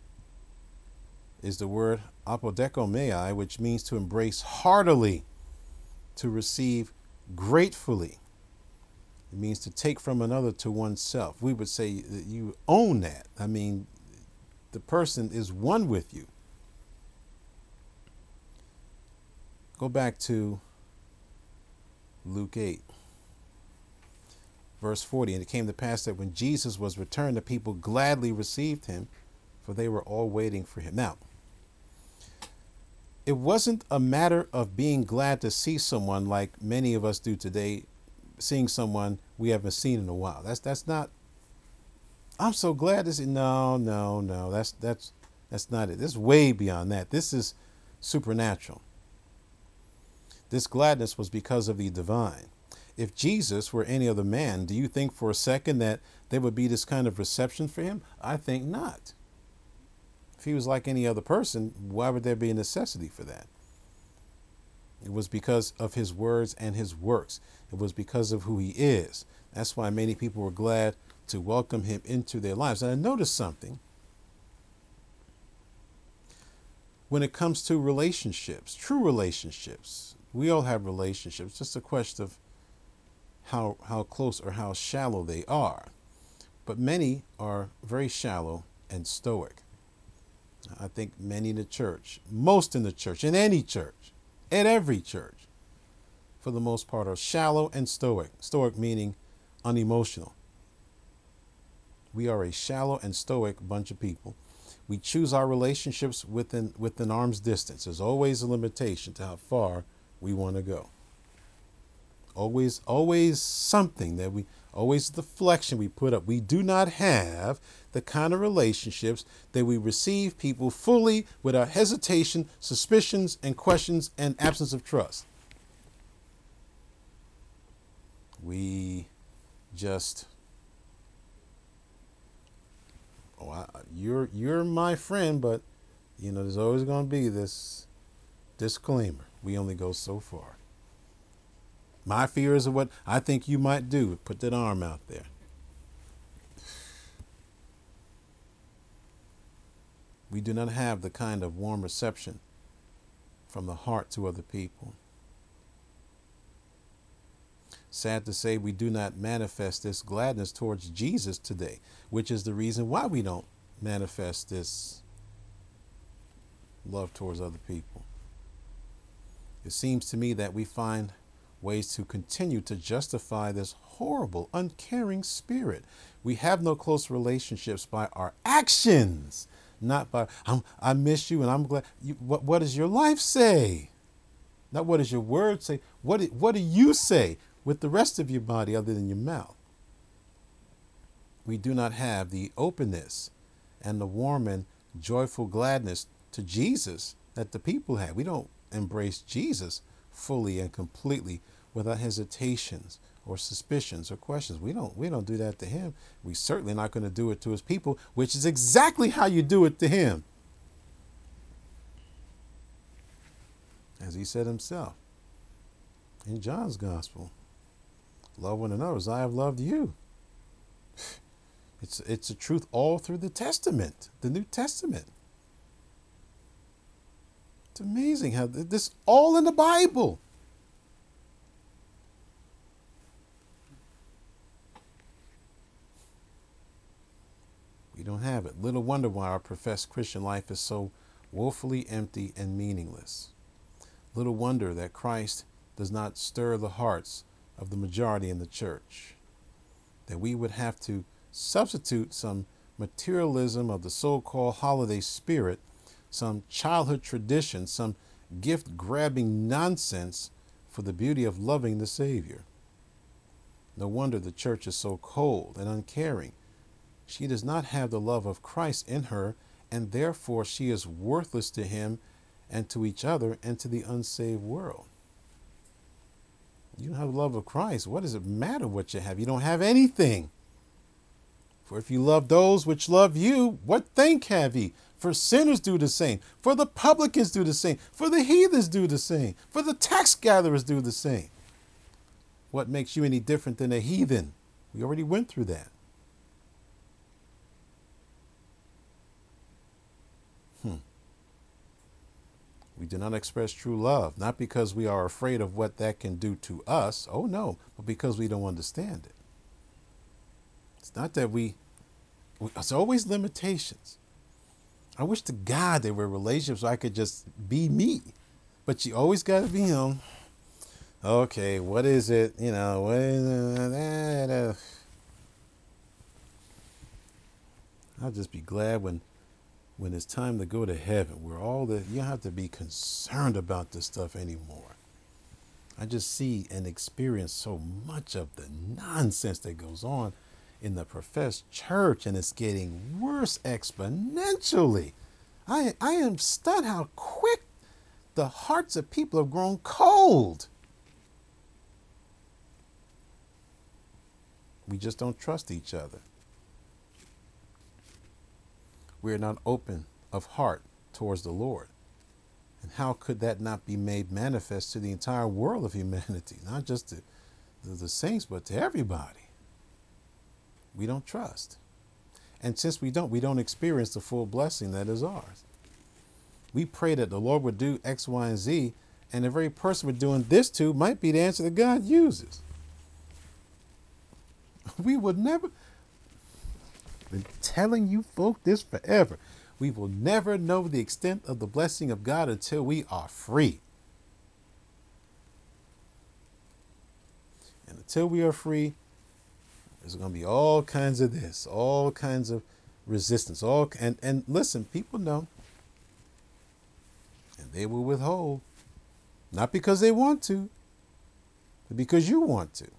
is the word apodekomai, which means to embrace heartily, to receive gratefully. It means to take from another to oneself. We would say that you own that. I mean, the person is one with you. Go back to Luke eight, verse forty. And it came to pass that when Jesus was returned, the people gladly received him, for they were all waiting for him. Now, it wasn't a matter of being glad to see someone like many of us do today, seeing someone we haven't seen in a while. That's that's not I'm so glad this is no, no, no. That's that's that's not it. This is way beyond that. This is supernatural. This gladness was because of the divine. If Jesus were any other man, do you think for a second that there would be this kind of reception for him? I think not. If he was like any other person, why would there be a necessity for that? It was because of his words and his works. It was because of who he is. That's why many people were glad to welcome him into their lives. And I noticed something. When it comes to relationships, true relationships, we all have relationships. It's just a question of how how close or how shallow they are. But many are very shallow and stoic. I think many in the church, most in the church, in any church, at every church, for the most part, are shallow and stoic. Stoic meaning unemotional. We are a shallow and stoic bunch of people. We choose our relationships within within arm's distance. There's always a limitation to how far we want to go. Always, always something that we, always deflection we put up. We do not have the kind of relationships that we receive people fully without hesitation, suspicions, and questions and absence of trust. We just, oh, I, you're you're my friend, but you know, there's always going to be this disclaimer. We only go so far. My fears of what I think you might do. Put that arm out there. We do not have the kind of warm reception from the heart to other people. Sad to say, we do not manifest this gladness towards Jesus today, which is the reason why we don't manifest this love towards other people. It seems to me that we find ways to continue to justify this horrible, uncaring spirit. We have no close relationships by our actions, not by, I'm, I miss you and I'm glad. You, what, what does your life say? Not what does your word say? What, what do you say with the rest of your body other than your mouth? We do not have the openness and the warm and joyful gladness to Jesus that the people have. We don't embrace Jesus fully and completely without hesitations or suspicions or questions. We don't we don't do that to him. We're certainly not going to do it to his people, which is exactly how you do it to him. As he said himself in John's gospel, love one another as I have loved you. It's it's a truth all through the Testament, the New Testament. It's amazing how this all in the Bible. We don't have it. Little wonder why our professed Christian life is so woefully empty and meaningless. Little wonder that Christ does not stir the hearts of the majority in the church. That we would have to substitute some materialism of the so-called holiday spirit, some childhood tradition, some gift-grabbing nonsense for the beauty of loving the Savior. No wonder the church is so cold and uncaring. She does not have the love of Christ in her, and therefore she is worthless to him and to each other and to the unsaved world. You don't have the love of Christ. What does it matter what you have? You don't have anything. For if you love those which love you, what thank have ye? For sinners do the same. For the publicans do the same. For the heathens do the same. For the tax gatherers do the same. What makes you any different than a heathen? We already went through that. Hmm. We do not express true love, not because we are afraid of what that can do to us. Oh no, but because we don't understand it. It's not that we, we it's always limitations. I wish to God there were relationships where I could just be me. But you always got to be, you know, okay, what is it? You know, what is it? I'll just be glad when when it's time to go to heaven, where all the, you don't have to be concerned about this stuff anymore. I just see and experience so much of the nonsense that goes on in the professed church, and it's getting worse exponentially. I, I am stunned how quick the hearts of people have grown cold. We just don't trust each other. We are not open of heart towards the Lord. And how could that not be made manifest to the entire world of humanity, not just to the, the saints, but to everybody? We don't trust. And since we don't, we don't experience the full blessing that is ours. We pray that the Lord would do X, Y, and Z, and the very person we're doing this to might be the answer that God uses. We would never, been telling you folk this forever. We will never know the extent of the blessing of God until we are free. And until we are free, there's going to be all kinds of this, all kinds of resistance. All and, and listen, people know. And they will withhold. Not because they want to, but because you want to.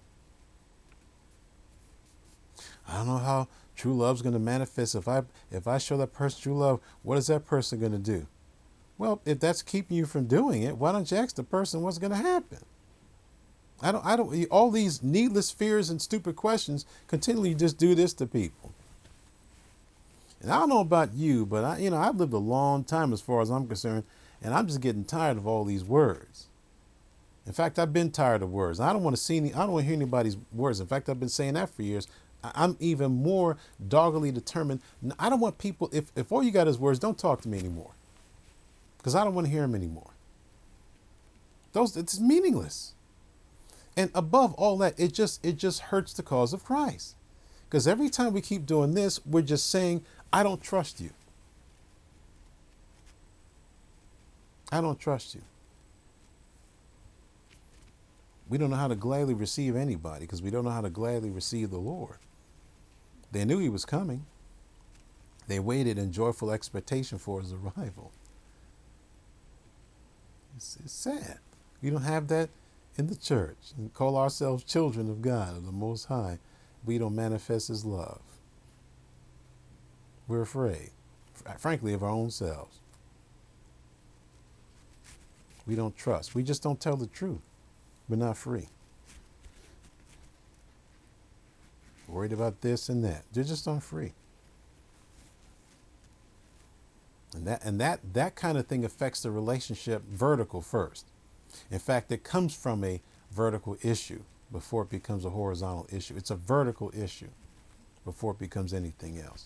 I don't know how true love's going to manifest. If I if I show that person true love, what is that person going to do? Well, if that's keeping you from doing it, why don't you ask the person what's going to happen? I don't I don't all these needless fears and stupid questions continually just do this to people. And I don't know about you, but I you know, I've lived a long time as far as I'm concerned, and I'm just getting tired of all these words. In fact, I've been tired of words. I don't want to see any I don't want to hear anybody's words. In fact, I've been saying that for years. I'm even more doggedly determined. I don't want people, if, if all you got is words, don't talk to me anymore. Because I don't want to hear them anymore. Those, it's meaningless. And above all that, it just, it just hurts the cause of Christ. Because every time we keep doing this, we're just saying, I don't trust you. I don't trust you. We don't know how to gladly receive anybody because we don't know how to gladly receive the Lord. They knew he was coming. They waited in joyful expectation for his arrival. It's, it's sad. We don't have that in the church. We call ourselves children of God, of the Most High. We don't manifest his love. We're afraid, frankly, of our own selves. We don't trust. We just don't tell the truth. We're not free. Worried about this and that. They're just unfree. And that and that that kind of thing affects the relationship vertical first. In fact, it comes from a vertical issue before it becomes a horizontal issue. It's a vertical issue before it becomes anything else.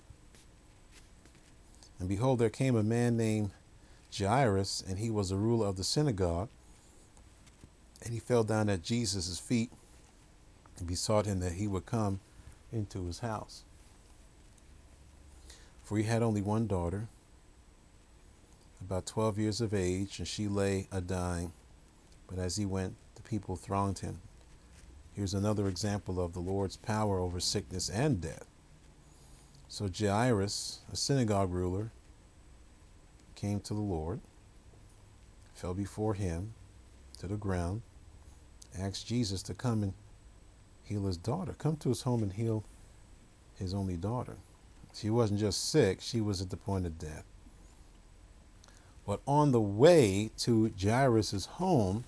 And behold, there came a man named Jairus, and he was a ruler of the synagogue. And he fell down at Jesus' feet and besought him that he would come into his house. For he had only one daughter, about twelve years of age, and she lay a-dying. But as he went, the people thronged him. Here's another example of the Lord's power over sickness and death. So Jairus, a synagogue ruler, came to the Lord, fell before him to the ground, asked Jesus to come and heal his daughter. Come to his home and heal his only daughter. She wasn't just sick, she was at the point of death. But on the way to Jairus' home,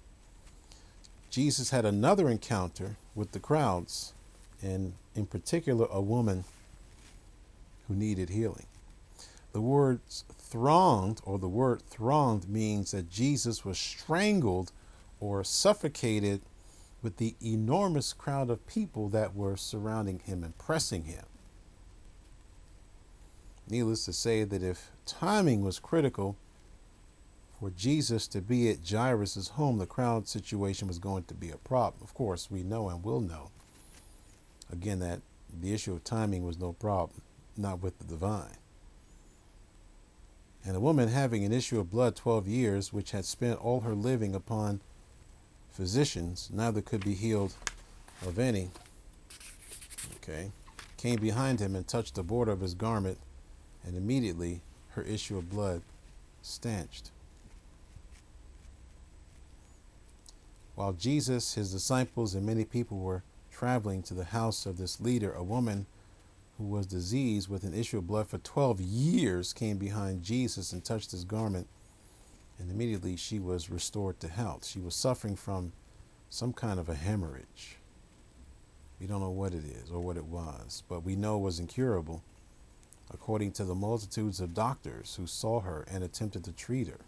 Jesus had another encounter with the crowds, and in particular, a woman who needed healing. The words thronged, or the word thronged, means that Jesus was strangled or suffocated with the enormous crowd of people that were surrounding him and pressing him. Needless to say that if timing was critical for Jesus to be at Jairus' home, the crowd situation was going to be a problem. Of course, we know and will know, again, that the issue of timing was no problem, not with the divine. And a woman having an issue of blood twelve years, which had spent all her living upon physicians, neither could be healed of any, okay, came behind him and touched the border of his garment, and immediately her issue of blood stanched. While Jesus, his disciples, and many people were traveling to the house of this leader, a woman who was diseased with an issue of blood for twelve years came behind Jesus and touched his garment, and immediately she was restored to health. She was suffering from some kind of a hemorrhage. We don't know what it is or what it was, but we know it was incurable, according to the multitudes of doctors who saw her and attempted to treat her.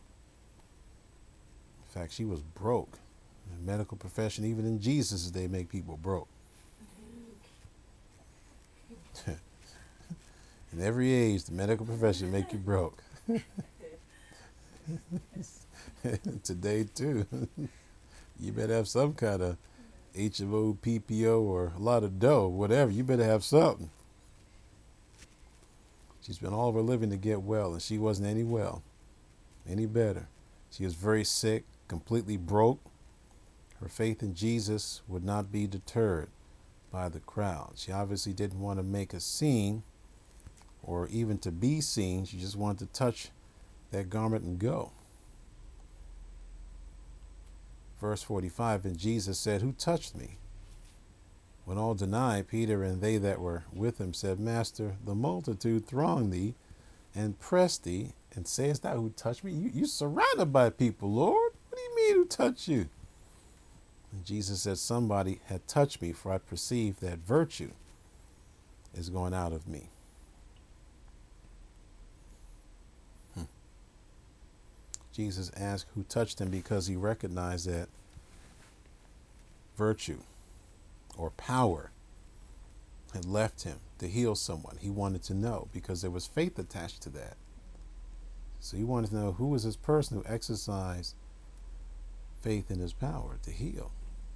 In fact, she was broke. In the medical profession, even in Jesus' day, make people broke. In every age, the medical profession make you broke. Today, too. You better have some kind of H M O, P P O, or a lot of dough, whatever. You better have something. She spent all of her living to get well, and she wasn't any well, any better. She was very sick, completely broke. Her faith in Jesus would not be deterred by the crowd. She obviously didn't want to make a scene or even to be seen. She just wanted to touch that garment and go. Verse forty-five, and Jesus said, "Who touched me?" When all denied, Peter and they that were with him said, "Master, the multitude throng thee and press thee, and sayest thou, who touched me?" You, you surrounded by people, Lord. What do you mean, who touched you? And Jesus said, "Somebody had touched me, for I perceive that virtue is going out of me." Hmm. Jesus asked who touched him because he recognized that virtue or power had left him to heal someone. He wanted to know because there was faith attached to that. So he wanted to know who was this person who exercised faith in his power to heal.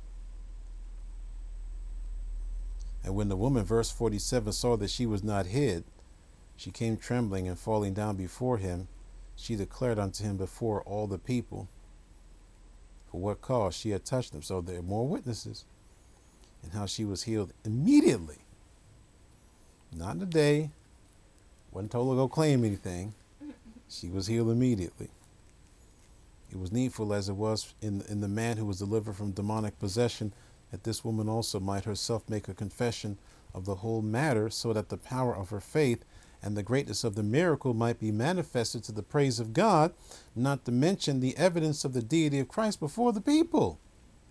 And when the woman, verse forty-seven, saw that she was not hid, she came trembling and falling down before him. She declared unto him before all the people for what cause she had touched him. So there are more witnesses. And how she was healed immediately. Not in a day. Wasn't told to go claim anything. She was healed immediately. It was needful, as it was in, in the man who was delivered from demonic possession, that this woman also might herself make a confession of the whole matter, so that the power of her faith and the greatness of the miracle might be manifested to the praise of God, not to mention the evidence of the deity of Christ before the people.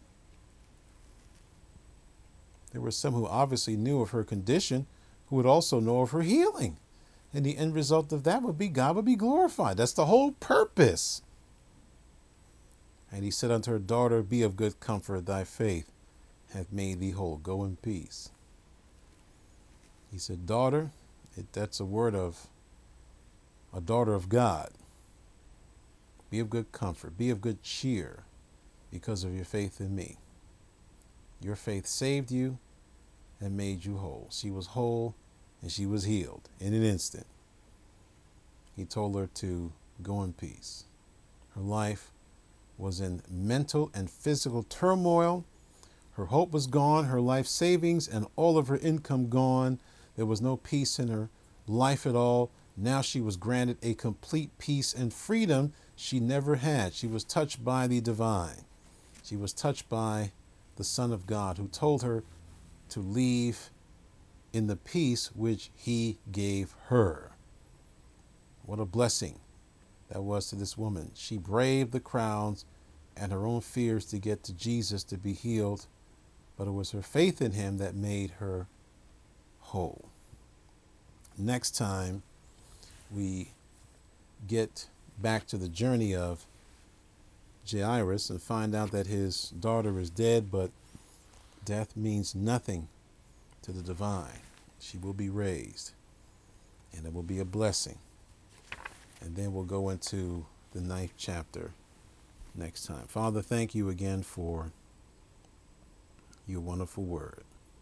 There were some who obviously knew of her condition, who would also know of her healing. And the end result of that would be God would be glorified. That's the whole purpose. And he said unto her, "Daughter, be of good comfort. Thy faith hath made thee whole. Go in peace." He said, daughter, it, that's a word of a daughter of God. Be of good comfort. Be of good cheer because of your faith in me. Your faith saved you and made you whole. She was whole and she was healed in an instant. He told her to go in peace. Her life was in mental and physical turmoil. Her hope was gone, her life savings and all of her income gone. There was no peace in her life at all. Now she was granted a complete peace and freedom she never had. She was touched by the divine. She was touched by the Son of God, who told her to leave in the peace which he gave her. What a blessing that was to this woman. She braved the crowds and her own fears to get to Jesus to be healed, but it was her faith in him that made her whole. Next time we get back to the journey of Jairus and find out that his daughter is dead, but death means nothing to the divine. She will be raised, and it will be a blessing. And then we'll go into the ninth chapter next time. Father, thank you again for your wonderful word.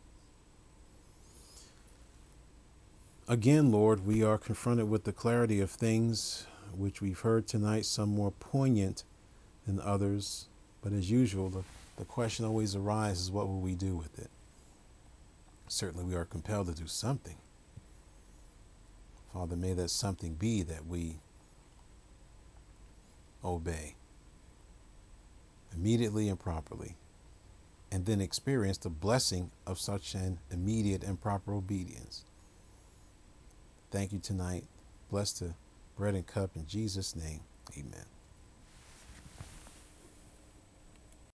Again, Lord, we are confronted with the clarity of things which we've heard tonight, some more poignant than others. But as usual, the, the question always arises, what will we do with it? Certainly we are compelled to do something. Father, may that something be that we obey immediately and properly. and then experience the blessing of such an immediate and proper obedience. Thank you tonight. Bless the bread and cup in Jesus' name. Amen.